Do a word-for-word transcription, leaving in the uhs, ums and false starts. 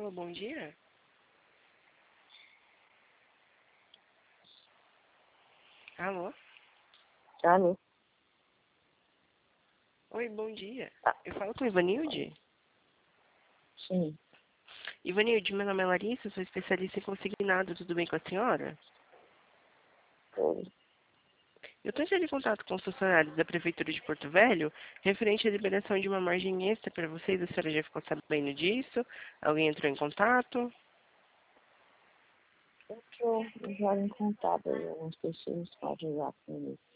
Alô, bom dia. Alô? Alô? Oi, bom dia. Eu falo com Ivanilde? Sim. Ivanilde, meu nome é Larissa, sou especialista em consignado. Tudo bem com a senhora? Oi. Eu estou entrando em contato com os funcionários da Prefeitura de Porto Velho, referente à liberação de uma margem extra para vocês. A senhora já ficou sabendo disso? Alguém entrou em contato? Eu já em contato, algumas pessoas para ajudar com isso.